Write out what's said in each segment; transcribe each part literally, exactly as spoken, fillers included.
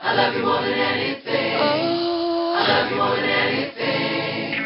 I love you more than anything. Oh. I love you more than anything.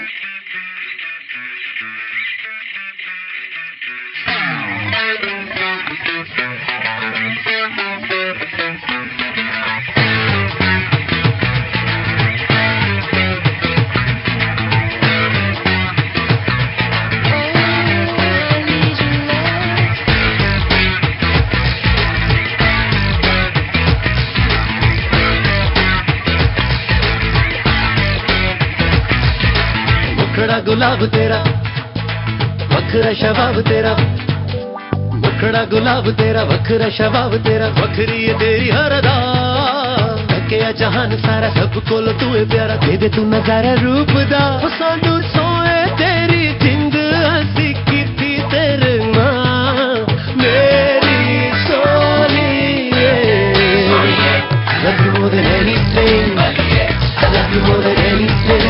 मुखड़ा गुलाब तेरा वखरा शबाब तेरा मुखड़ा गुलाब तेरा वखरा शबाब तेरा वखरी है तेरी हर अदा तकिया जहान सारा सब कोल तू है प्यारा दे दे तू नजारा रूप दा सानू सोए तेरी जिंद हसी कीती तेरे नाल मेरी सोनिए I love you more than anything I love you more than anything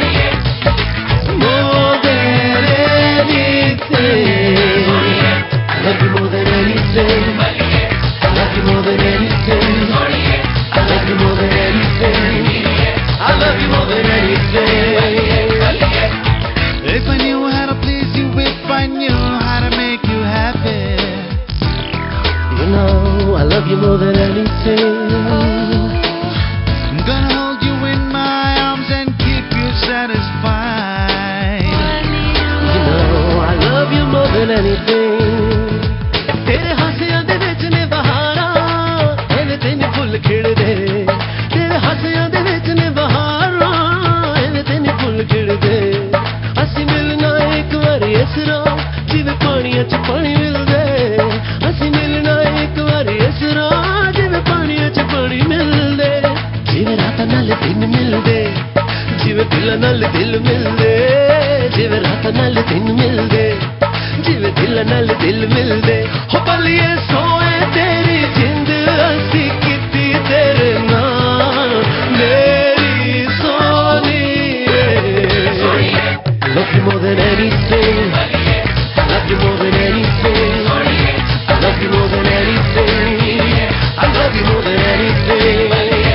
If I knew how to please you, if I knew how to make you happy, you know I love you more than anything. I'm gonna hold you in my arms and keep you satisfied. You know I love you more than anything. तेरे हासियां दे विच ने बहारां एवें तैनूं फुੱਲ खिड़दे तेरे हासियां दे विच ने बहारां एवें तैनूं फुੱਲ खिड़दे ਅਸੀਂ ਮਿਲਣਾ ਇੱਕ ਵਾਰੀ ਇਸ ਰਾਹ ਜਿਵੇਂ ਪਾਣੀਆਂ 'ਚ ਪਾਣੀ ਮਿਲਦੇ ਅਸੀਂ ਮਿਲਣਾ ਇੱਕ ਵਾਰੀ ਇਸ ਰਾਹ ਜਿਵੇਂ ਪਾਣੀਆਂ 'ਚ ਪਾਣੀ ਮਿਲਦੇ ਜਿਵੇਂ ਰਾਤਾਂ ਨਾਲ ਦਿਨ ਮਿਲਦੇ ਜਿਵੇਂ ਦਿਲਾਂ ਨਾਲ ਦਿਲ ਮਿਲਦੇ ਜਿਵੇਂ ਰਾਤਾਂ ਨਾਲ ਦਿਨ ਮਿਲਦੇ ਜਿਵੇਂ ਦਿਲਾਂ ਨਾਲ ਦਿਲ ਮਿਲਦੇ ਹੋ ਬੱਲੀਏ ਸੋਏ ਤੇਰੀ ਜਿੰਦ ਅਸੀਂ ਕੀਤੀ ਤੇਰੇ ਨਾਲ ਮੇਰੀ ਸੋਨੀਏ I love you more than anything I love you more than anything I love you more than anything I love you more than anything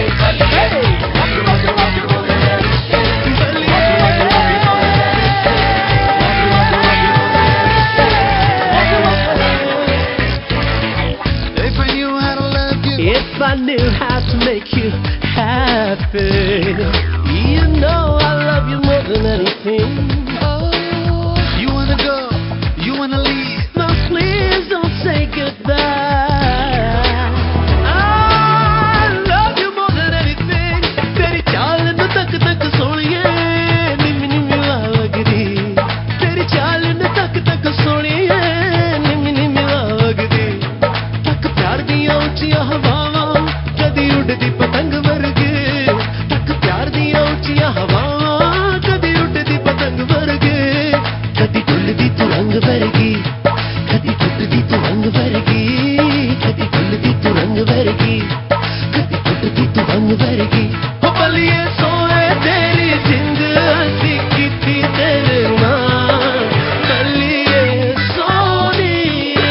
If I knew how to make you happy, you know I love you more than anything. oh, you wanna go, you wanna leave. No, please don't say goodbye. I love you more than anything. तेरी चाल नू तक तक सोनिए निम्मी निम्मी वाह लगदी तेरी चाल नू तक तक सोनिए निम्मी निम्मी वाह लगदी तक प्यार दियां उच्चियां हवावां कदी उड़दी पतंग वर्गे तक प्यार दियां उच्चियां हवावां कदी उड़दी पतंग वर्गे कदी डुलदी तू रंग वर्गी कदी टुटदी तू रंग वर्गी कदी डुलदी तू रंग वर्गी कदी टुटदी तू रंग वर्गी हो बलिए सोए तेरी जिंद हसी कीती तेरे नाल बलिए सोनिए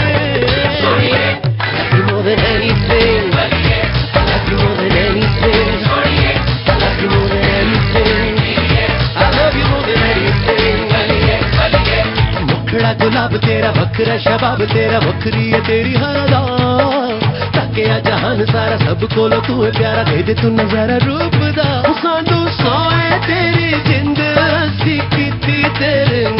I love you more than anything I love you more than anything I love you more than anything I love you more than anything मुखड़ा गुलाब तेरा वखरा शबाब तेरा वखरी है तेरी हर अदा तकिया जहान सारा सब कोल तू है प्यारा दे दे तू नजारा रूप दा सानू सोए तेरी जिंद हसी कीती तेरे